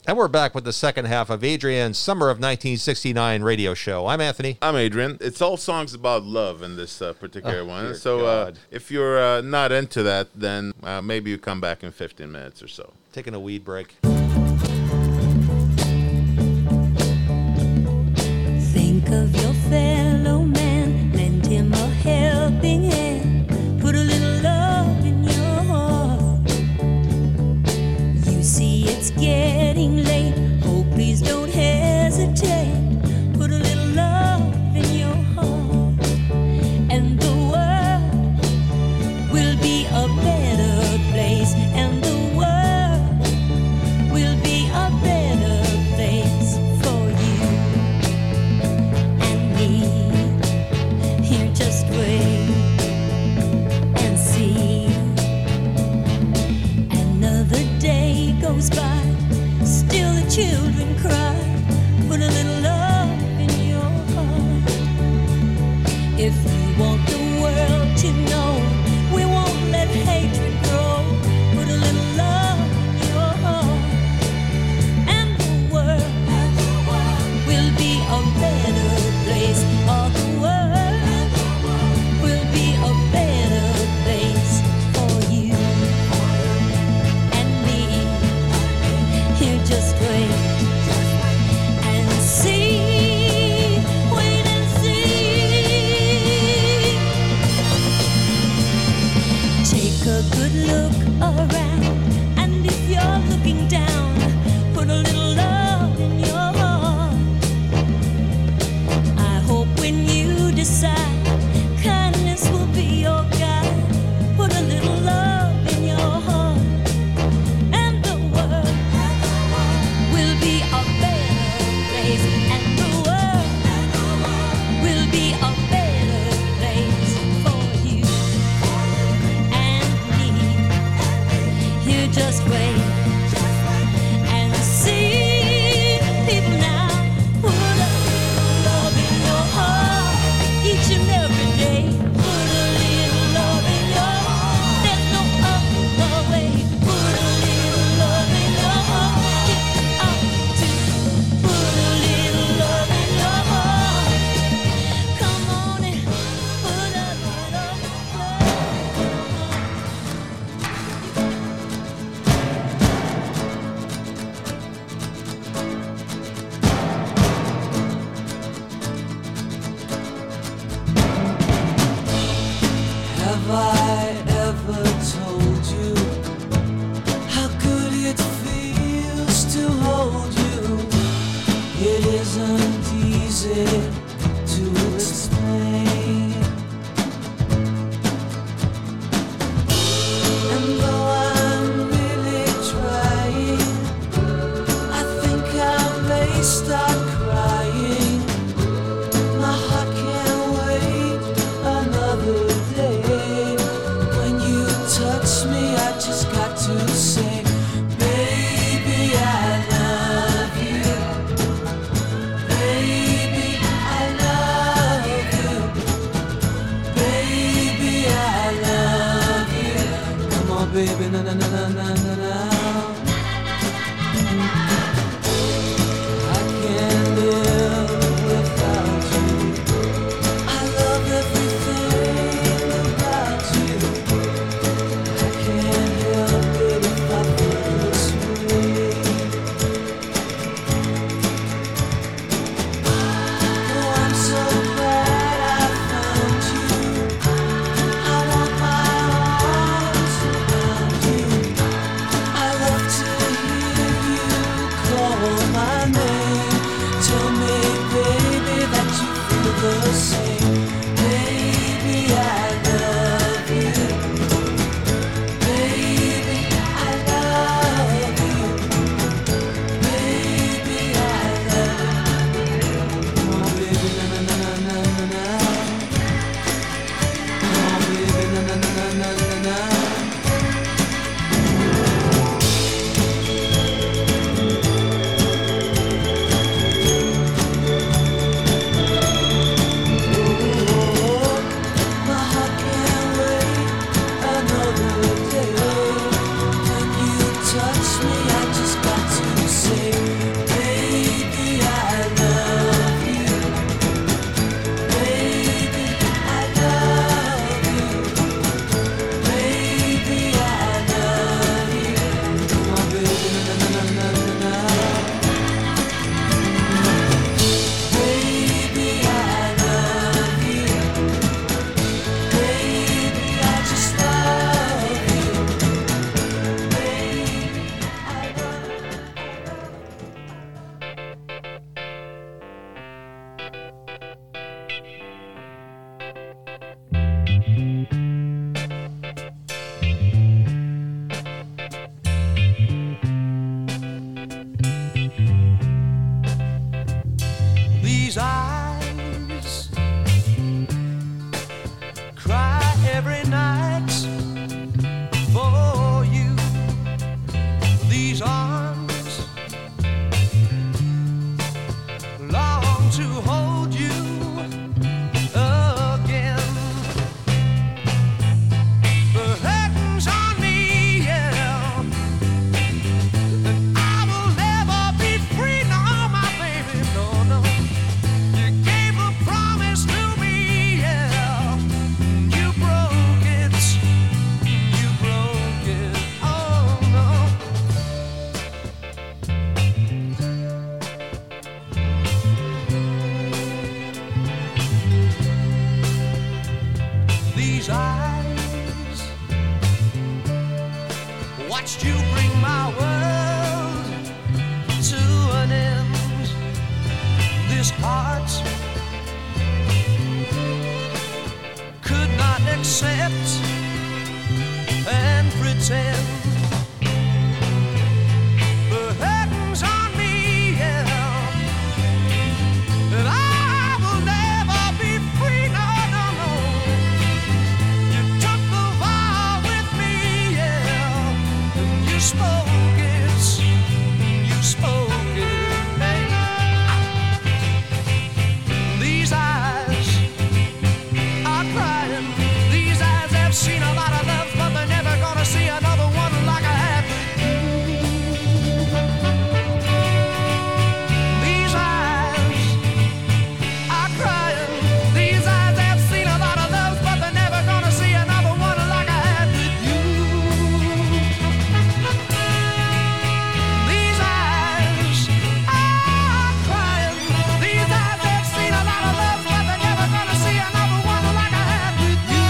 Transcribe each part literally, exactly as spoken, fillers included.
And we're back with the second half of Adrian's Summer of nineteen sixty-nine radio show. I'm Anthony. I'm Adrian. It's all songs about love in this uh, particular Oh, one. dear So uh, God. if you're uh, not into that, then uh, maybe you come back in fifteen minutes or so. Taking a weed break. Think of your fellow man, lend him a helping hand, put a little love in your heart. You see it's getting late, oh please don't hesitate, put a little love in your heart, and the world will be a better place, and the world will be a better place for you and me. Here, just wait and see. Another day goes by, still the children cry. Put a little love in your heart. If you want the world to know, we won't let hatred grow. Put a little love in your heart, and the world will be a better place. All the world will be a better place for you and me. Here, just wait and see. Wait and see. Take a good look around, and if you're looking down, put a little love in your heart. I hope when you decide, kindness will be your guide. Put a little love in your heart, and the world will be a better place, and the world will be a better place for you and me. Here, just wait and see. People now, put a little love in your heart each and every day. Put a little love in your heart. There's no other way. Put a little love in your heart. Get out to put a little love in your heart. Come on and put a little love. Have I ever told you how good it feels to hold you? It isn't easy to explain. And though I'm really trying, I think I may start crying. My heart can't wait another day. When you touch me, I just got to say, baby, I love you. Baby, I love you. Baby, I love you. Come on, baby, na na na na na na na. I can't live without you. I love everything about you. I can't help it if I feel this way. Oh, I'm so glad I found you. I want my arms around you. I love to hear you call my name. Tell me, baby, that you feel the same. Baby, I love you. Baby, I love you. Baby, I love you. Come on, baby, na na na na na na. Come on, baby, na na na na na na na. My heart can't wait another day. When you touch me, I just got to say, watched you bring my world to an end. This heart could not accept and pretend. The curtains on me, yeah, and I will never be free, no, no, no. You took the vow with me, yeah, and you spoke it, you spoke it, babe. These eyes are crying, these eyes have seen a lot of love, but they're never gonna see another one like I had with you. These eyes are crying, these eyes have seen a lot of love, but they're never gonna see another one like I had with you. These eyes are crying, these eyes have seen a lot of love, but they're never gonna see another one like I had with you.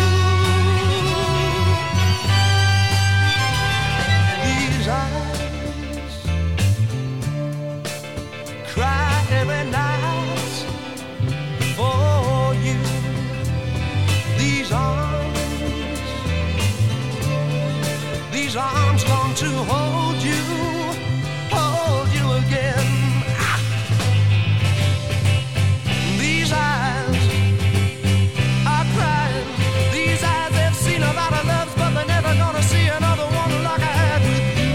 These eyes cry every night for you. These arms, these arms long to hold you, hold you again. Ah. These eyes are crying, these eyes have seen a lot of loves, but they're never gonna see another one like I had with you.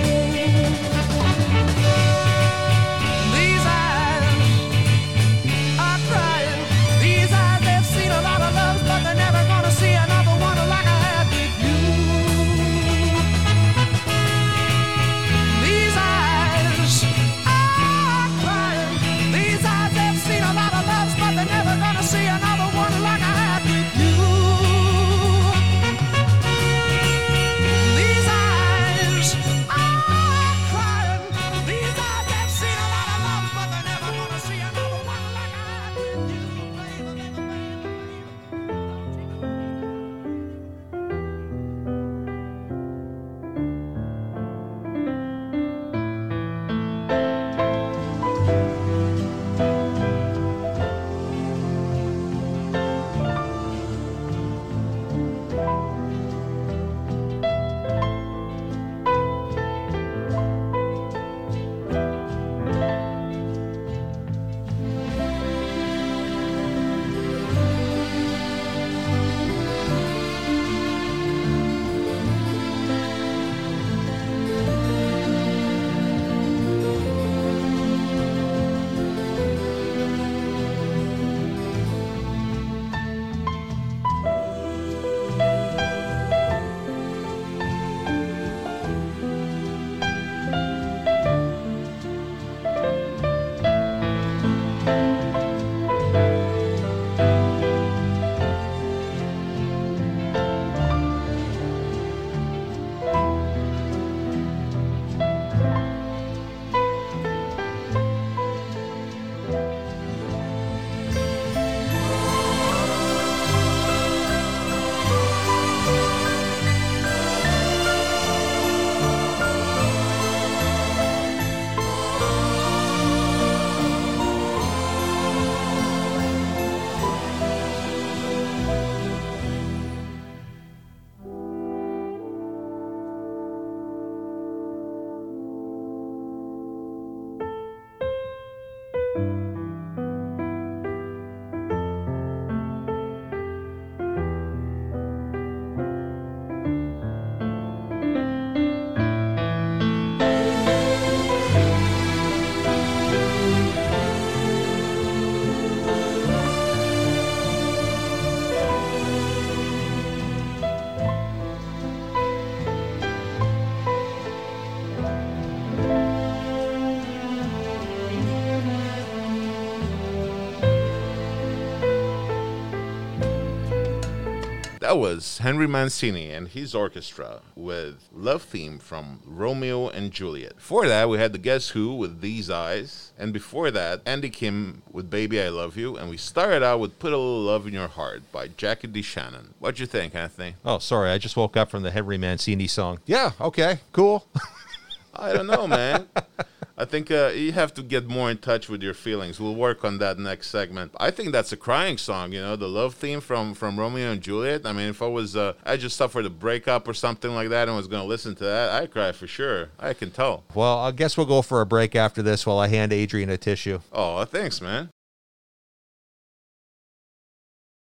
These eyes are crying, these eyes have seen a lot of loves, but they're never gonna see another one like I had with you. That was Henry Mancini and his orchestra with Love Theme from Romeo and Juliet. Before that, we had the Guess Who with These Eyes. And before that, Andy Kim with Baby I Love You. And we started out with Put a Little Love in Your Heart by Jackie DeShannon. What'd you think, Anthony? Oh, sorry. I just woke up from the Henry Mancini song. Yeah, okay, cool. I don't know, man. I think uh, you have to get more in touch with your feelings. We'll work on that next segment. I think that's a crying song, you know, the love theme from, from Romeo and Juliet. I mean, if I was, uh, I just suffered a breakup or something like that and was going to listen to that, I'd cry for sure. I can tell. Well, I guess we'll go for a break after this while I hand Adrian a tissue. Oh, thanks, man.